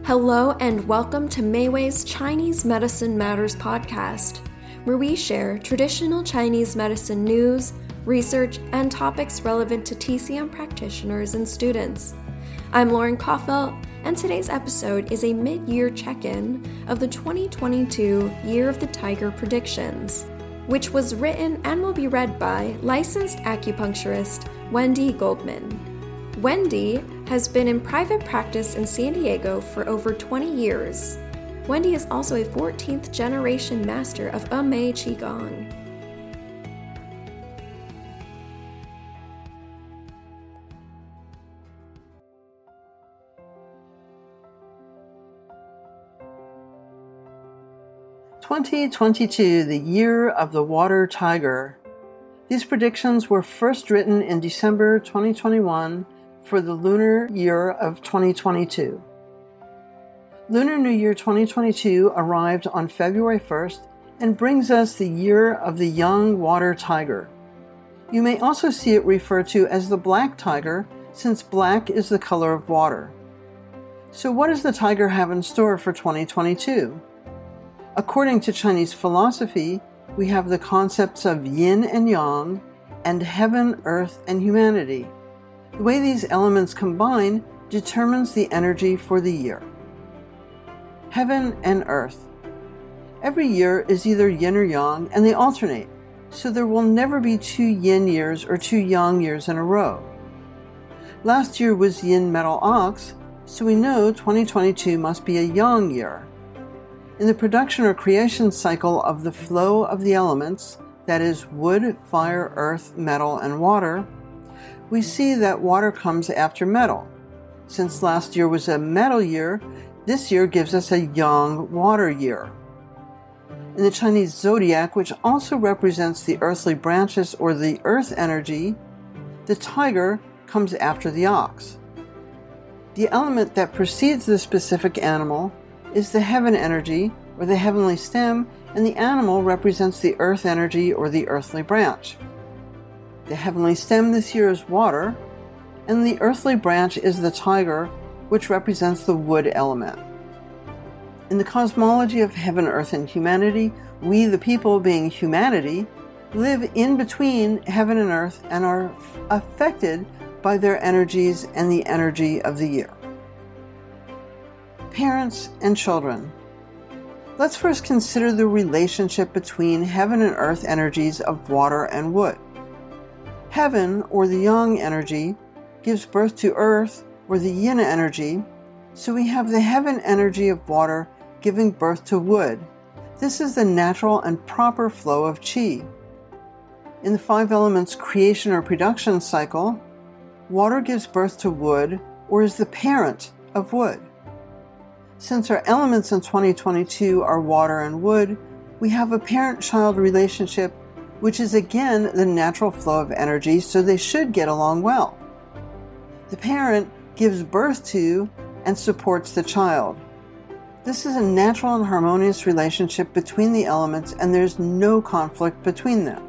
Hello and welcome to Meiwei's Chinese Medicine Matters podcast, where we share traditional Chinese medicine news, research, and topics relevant to TCM practitioners and students. I'm Lauren Kaufelt, and today's episode is a mid-year check-in of the 2022 Year of the Tiger predictions, which was written and will be read by licensed acupuncturist Wendy Goldman. Wendy has been in private practice in San Diego for over 20 years. Wendy is also a 14th generation master of Mei Qigong. "2022, the Year of the Water Tiger." These predictions were first written in December 2021 for the lunar year of 2022. Lunar New Year 2022 arrived on February 1st and brings us the Year of the Young Water Tiger. You may also see it referred to as the Black Tiger, since black is the color of water. So what does the tiger have in store for 2022? According to Chinese philosophy, we have the concepts of yin and yang, and heaven, earth, and humanity. The way these elements combine determines the energy for the year. Heaven and earth. Every year is either yin or yang, and they alternate, so there will never be 2 yin years or 2 yang years in a row. Last year was yin metal ox, so we know 2022 must be a yang year. In the production or creation cycle of the flow of the elements, that is wood, fire, earth, metal, and water, we see that water comes after metal. Since last year was a metal year, this year gives us a yang water year. In the Chinese zodiac, which also represents the earthly branches or the earth energy, the tiger comes after the ox. The element that precedes the specific animal is the heaven energy, or the heavenly stem, and the animal represents the earth energy, or the earthly branch. The heavenly stem this year is water, and the earthly branch is the tiger, which represents the wood element. In the cosmology of heaven, earth, and humanity, we, the people being humanity, live in between heaven and earth and are affected by their energies and the energy of the year. Parents and children. Let's first consider the relationship between heaven and earth energies of water and wood. Heaven, or the yang energy, gives birth to earth, or the yin energy, so we have the heaven energy of water giving birth to wood. This is the natural and proper flow of qi. In the 5 elements creation or production cycle, water gives birth to wood, or is the parent of wood. Since our elements in 2022 are water and wood, we have a parent-child relationship, which is again the natural flow of energy, so they should get along well. The parent gives birth to and supports the child. This is a natural and harmonious relationship between the elements, and there's no conflict between them.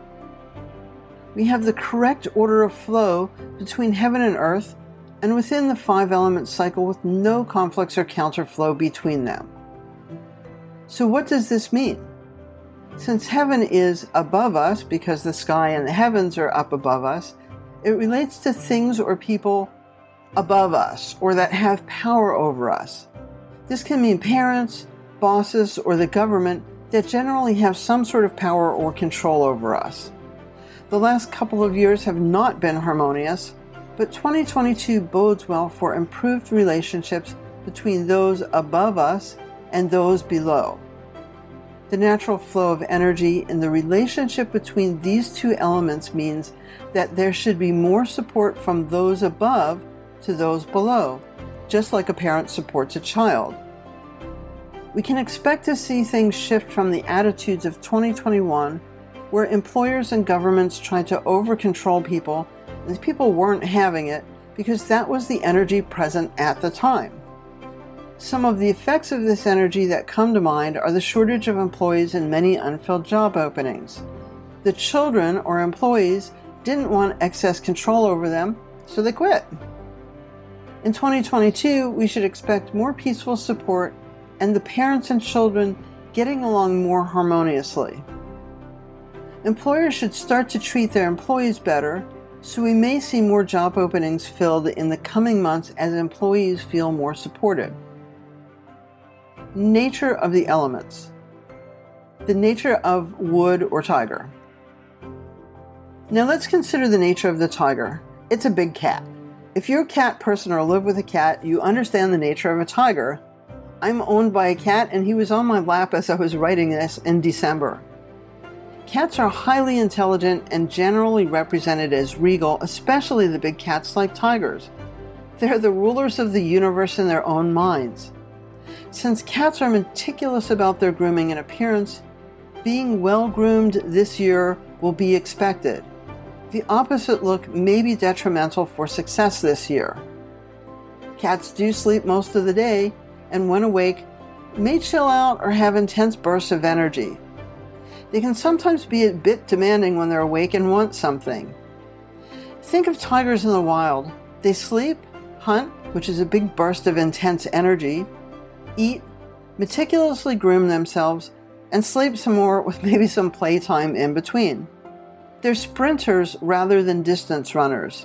We have the correct order of flow between heaven and earth, and within the 5 element cycle with no conflicts or counterflow between them. So what does this mean? Since heaven is above us, because the sky and the heavens are up above us, it relates to things or people above us, or that have power over us. This can mean parents, bosses, or the government that generally have some sort of power or control over us. The last couple of years have not been harmonious, but 2022 bodes well for improved relationships between those above us and those below. The natural flow of energy in the relationship between these 2 elements means that there should be more support from those above to those below, just like a parent supports a child. We can expect to see things shift from the attitudes of 2021, where employers and governments tried to over-control people, and people weren't having it because that was the energy present at the time. Some of the effects of this energy that come to mind are the shortage of employees and many unfilled job openings. The children or employees didn't want excess control over them, so they quit. In 2022, we should expect more peaceful support and the parents and children getting along more harmoniously. Employers should start to treat their employees better, so we may see more job openings filled in the coming months as employees feel more supported. Nature of the elements. The nature of wood or tiger. Now let's consider the nature of the tiger. It's a big cat. If you're a cat person or live with a cat, you understand the nature of a tiger. I'm owned by a cat, and he was on my lap as I was writing this in December. Cats are highly intelligent and generally represented as regal, especially the big cats like tigers. They're the rulers of the universe in their own minds. Since cats are meticulous about their grooming and appearance, being well groomed this year will be expected. The opposite look may be detrimental for success this year. Cats do sleep most of the day, and when awake, may chill out or have intense bursts of energy. They can sometimes be a bit demanding when they're awake and want something. Think of tigers in the wild. They sleep, hunt, which is a big burst of intense energy, eat, meticulously groom themselves, and sleep some more with maybe some playtime in between. They're sprinters rather than distance runners.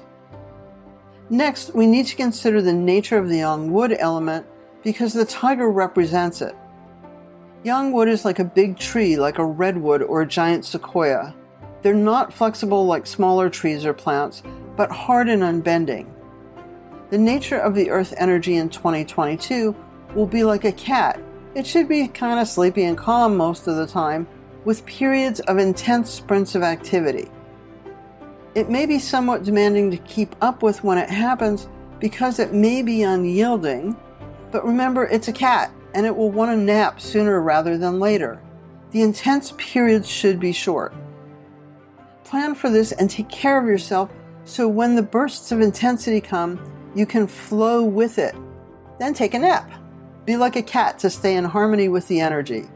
Next, we need to consider the nature of the young wood element because the tiger represents it. Young wood is like a big tree, like a redwood or a giant sequoia. They're not flexible like smaller trees or plants, but hard and unbending. The nature of the earth energy in 2022 will be like a cat. It should be kind of sleepy and calm most of the time, with periods of intense sprints of activity. It may be somewhat demanding to keep up with when it happens because it may be unyielding, but remember, it's a cat and it will want to nap sooner rather than later. The intense periods should be short. Plan for this and take care of yourself so when the bursts of intensity come, you can flow with it. Then take a nap. Be like a cat to stay in harmony with the energy.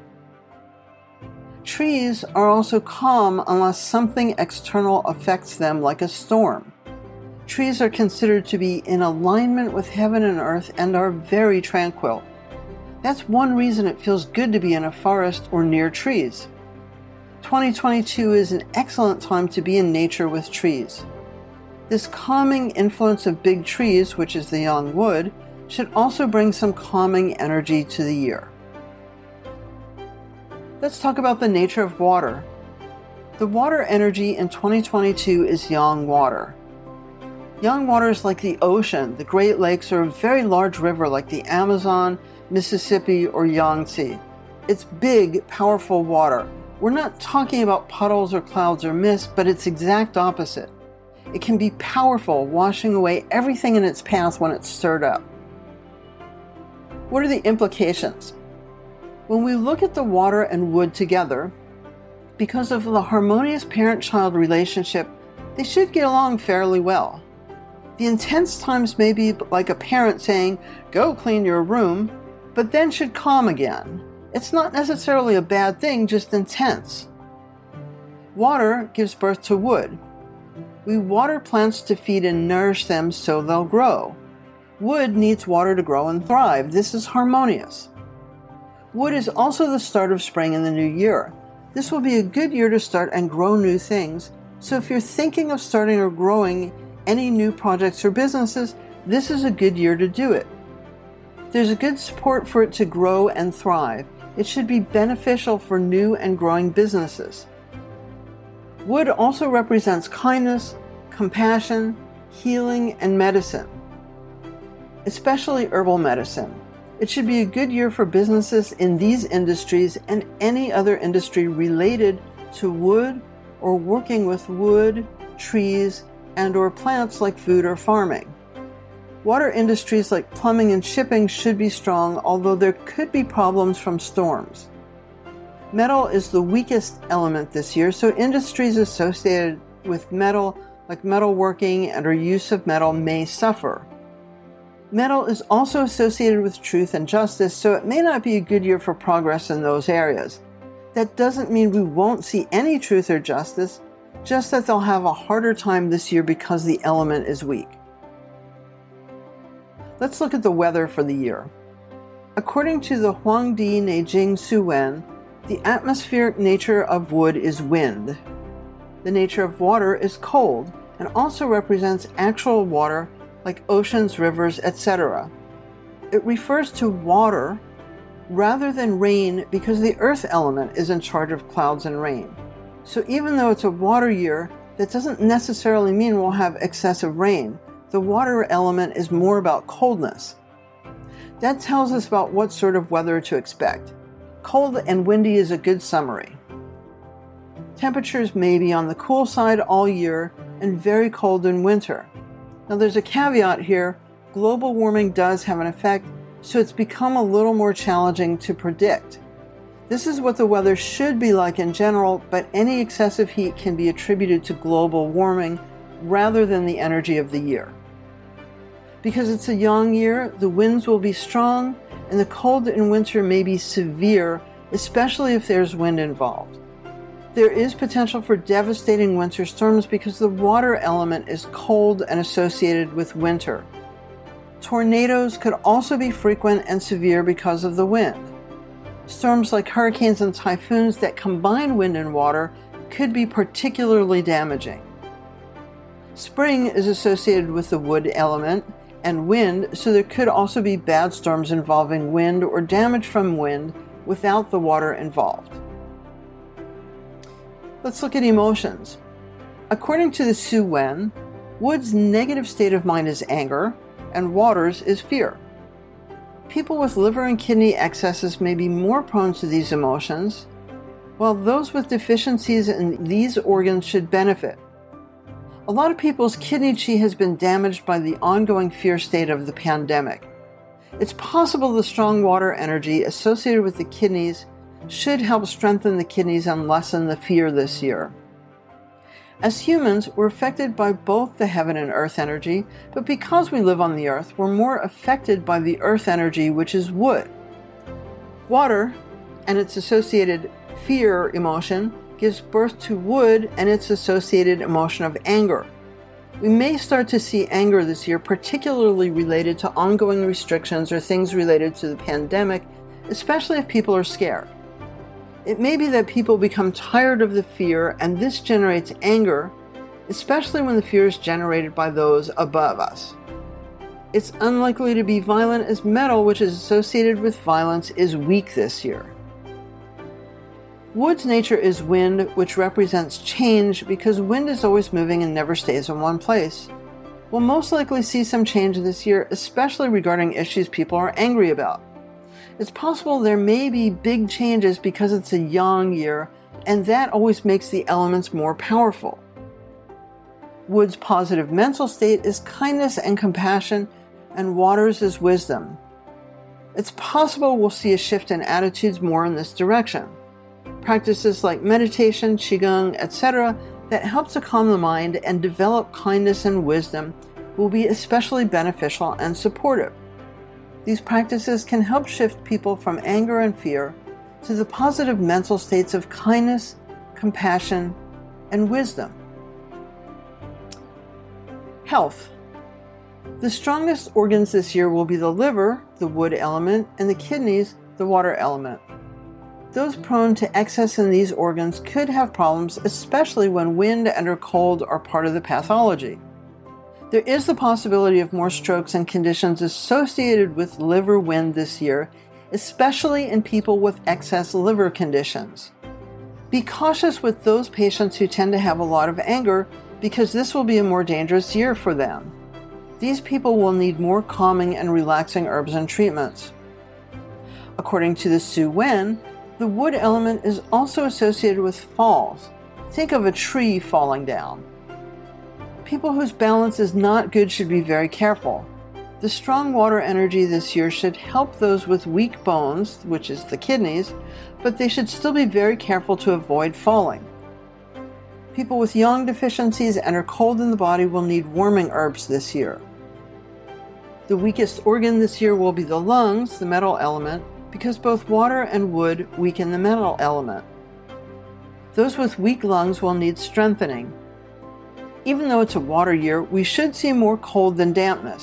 Trees are also calm unless something external affects them, like a storm. Trees are considered to be in alignment with heaven and earth and are very tranquil. That's one reason it feels good to be in a forest or near trees. 2022 is an excellent time to be in nature with trees. This calming influence of big trees, which is the young wood, should also bring some calming energy to the year. Let's talk about the nature of water. The water energy in 2022 is yang water. Yang water is like the ocean, the Great Lakes, or a very large river like the Amazon, Mississippi, or Yangtze. It's big, powerful water. We're not talking about puddles or clouds or mist, but its exact opposite. It can be powerful, washing away everything in its path when it's stirred up. What are the implications? When we look at the water and wood together, because of the harmonious parent-child relationship, they should get along fairly well. The intense times may be like a parent saying, "Go clean your room," but then should calm again. It's not necessarily a bad thing, just intense. Water gives birth to wood. We water plants to feed and nourish them so they'll grow. Wood needs water to grow and thrive. This is harmonious. Wood is also the start of spring in the new year. This will be a good year to start and grow new things. So if you're thinking of starting or growing any new projects or businesses, this is a good year to do it. There's a good support for it to grow and thrive. It should be beneficial for new and growing businesses. Wood also represents kindness, compassion, healing, and medicine, especially herbal medicine. It should be a good year for businesses in these industries and any other industry related to wood or working with wood, trees, and/or plants like food or farming. Water industries like plumbing and shipping should be strong, although there could be problems from storms. Metal is the weakest element this year, so industries associated with metal, like metalworking and/or use of metal, may suffer. Metal is also associated with truth and justice, so it may not be a good year for progress in those areas. That doesn't mean we won't see any truth or justice, just that they'll have a harder time this year because the element is weak. Let's look at the weather for the year. According to the Huangdi Neijing Suwen, the atmospheric nature of wood is wind. The nature of water is cold and also represents actual water like oceans, rivers, etc. It refers to water rather than rain because the earth element is in charge of clouds and rain. So even though it's a water year, that doesn't necessarily mean we'll have excessive rain. The water element is more about coldness. That tells us about what sort of weather to expect. Cold and windy is a good summary. Temperatures may be on the cool side all year and very cold in winter. Now there's a caveat here. Global warming does have an effect, so it's become a little more challenging to predict. This is what the weather should be like in general, but any excessive heat can be attributed to global warming rather than the energy of the year. Because it's a yang year, the winds will be strong and the cold in winter may be severe, especially if there's wind involved. There is potential for devastating winter storms because the water element is cold and associated with winter. Tornadoes could also be frequent and severe because of the wind. Storms like hurricanes and typhoons that combine wind and water could be particularly damaging. Spring is associated with the wood element and wind, so there could also be bad storms involving wind or damage from wind without the water involved. Let's look at emotions. According to the Suwen, wood's negative state of mind is anger, and water's is fear. People with liver and kidney excesses may be more prone to these emotions, while those with deficiencies in these organs should benefit. A lot of people's kidney qi has been damaged by the ongoing fear state of the pandemic. It's possible the strong water energy associated with the kidneys should help strengthen the kidneys and lessen the fear this year. As humans, we're affected by both the heaven and earth energy, but because we live on the earth, we're more affected by the earth energy, which is wood. Water and its associated fear emotion gives birth to wood and its associated emotion of anger. We may start to see anger this year, particularly related to ongoing restrictions or things related to the pandemic, especially if people are scared. It may be that people become tired of the fear, and this generates anger, especially when the fear is generated by those above us. It's unlikely to be violent, as metal, which is associated with violence, is weak this year. Wood's nature is wind, which represents change because wind is always moving and never stays in one place. We'll most likely see some change this year, especially regarding issues people are angry about. It's possible there may be big changes because it's a yang year, and that always makes the elements more powerful. Wood's positive mental state is kindness and compassion, and water's is wisdom. It's possible we'll see a shift in attitudes more in this direction. Practices like meditation, qigong, etc. that help to calm the mind and develop kindness and wisdom will be especially beneficial and supportive. These practices can help shift people from anger and fear to the positive mental states of kindness, compassion, and wisdom. Health. The strongest organs this year will be the liver, the wood element, and the kidneys, the water element. Those prone to excess in these organs could have problems, especially when wind and or cold are part of the pathology. There is the possibility of more strokes and conditions associated with liver wind this year, especially in people with excess liver conditions. Be cautious with those patients who tend to have a lot of anger because this will be a more dangerous year for them. These people will need more calming and relaxing herbs and treatments. According to the Suwen, the wood element is also associated with falls. Think of a tree falling down. People whose balance is not good should be very careful. The strong water energy this year should help those with weak bones, which is the kidneys, but they should still be very careful to avoid falling. People with yang deficiencies and are cold in the body will need warming herbs this year. The weakest organ this year will be the lungs, the metal element, because both water and wood weaken the metal element. Those with weak lungs will need strengthening. Even though it's a water year, we should see more cold than dampness.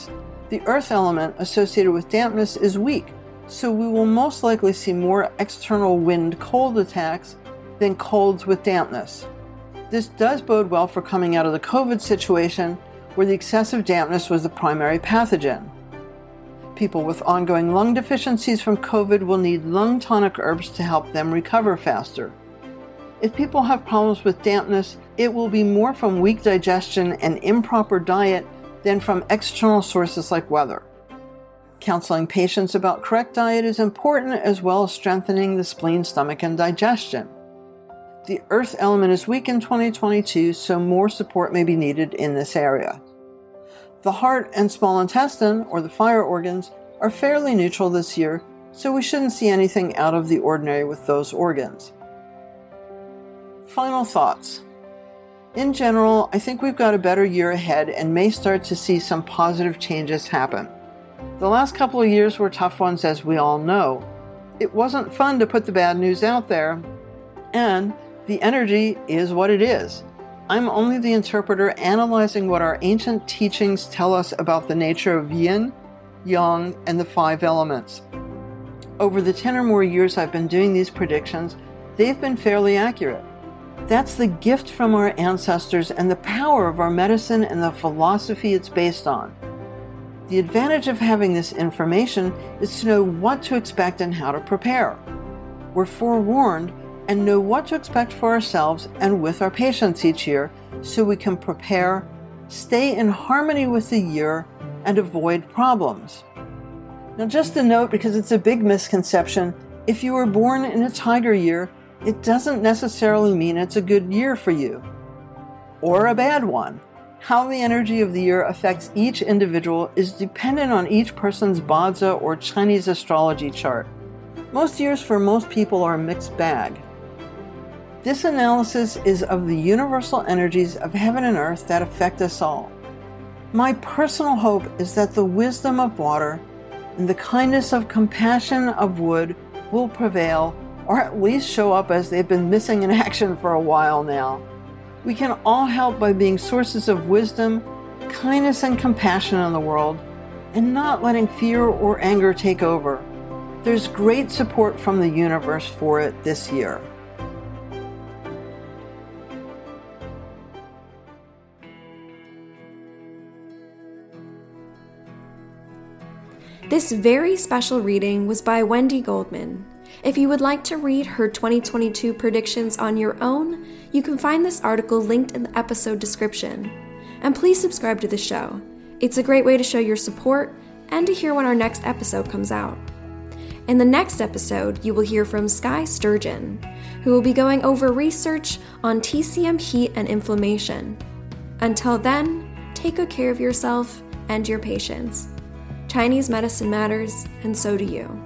The earth element associated with dampness is weak, so we will most likely see more external wind cold attacks than colds with dampness. This does bode well for coming out of the COVID situation, where the excessive dampness was the primary pathogen. People with ongoing lung deficiencies from COVID will need lung tonic herbs to help them recover faster. If people have problems with dampness, it will be more from weak digestion and improper diet than from external sources like weather. Counseling patients about correct diet is important, as well as strengthening the spleen, stomach, and digestion. The earth element is weak in 2022, so more support may be needed in this area. The heart and small intestine, or the fire organs, are fairly neutral this year, so we shouldn't see anything out of the ordinary with those organs. Final thoughts. In general, I think we've got a better year ahead and may start to see some positive changes happen. The last couple of years were tough ones, as we all know. It wasn't fun to put the bad news out there, and the energy is what it is. I'm only the interpreter analyzing what our ancient teachings tell us about the nature of yin, yang, and the 5 elements. Over the 10 or more years I've been doing these predictions, they've been fairly accurate. That's the gift from our ancestors and the power of our medicine and the philosophy it's based on. The advantage of having this information is to know what to expect and how to prepare. We're forewarned and know what to expect for ourselves and with our patients each year, so we can prepare, stay in harmony with the year, and avoid problems. Now, just a note, because it's a big misconception, if you were born in a tiger year, it doesn't necessarily mean it's a good year for you, or a bad one. How the energy of the year affects each individual is dependent on each person's Bazi or Chinese astrology chart. Most years for most people are a mixed bag. This analysis is of the universal energies of heaven and earth that affect us all. My personal hope is that the wisdom of water and the kindness of compassion of wood will prevail, or at least show up, as they've been missing in action for a while now. We can all help by being sources of wisdom, kindness, and compassion in the world, and not letting fear or anger take over. There's great support from the universe for it this year. This very special reading was by Wendy Goldman. If you would like to read her 2022 predictions on your own, you can find this article linked in the episode description. And please subscribe to the show. It's a great way to show your support and to hear when our next episode comes out. In the next episode, you will hear from Skye Sturgeon, who will be going over research on TCM heat and inflammation. Until then, take good care of yourself and your patients. Chinese medicine matters, and so do you.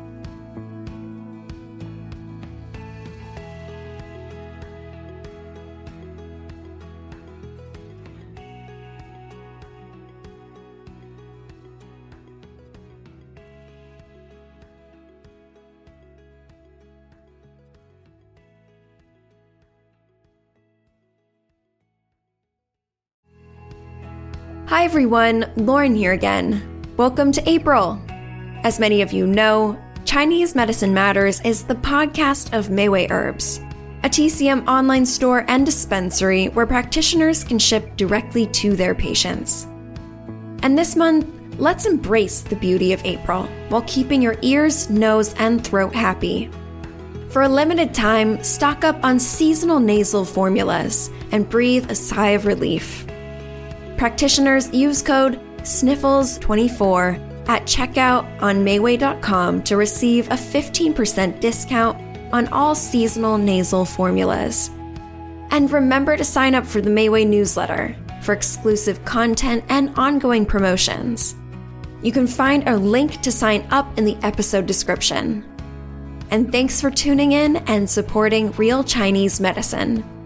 Hi everyone, Lauren here again. Welcome to April. As many of you know, Chinese Medicine Matters is the podcast of Mayway Herbs, a TCM online store and dispensary where practitioners can ship directly to their patients. And this month, let's embrace the beauty of April while keeping your ears, nose, and throat happy. For a limited time, stock up on seasonal nasal formulas and breathe a sigh of relief. Practitioners use code SNIFFLES24 at checkout on Mayway.com to receive a 15% discount on all seasonal nasal formulas. And remember to sign up for the Mayway newsletter for exclusive content and ongoing promotions. You can find a link to sign up in the episode description. And thanks for tuning in and supporting Real Chinese Medicine.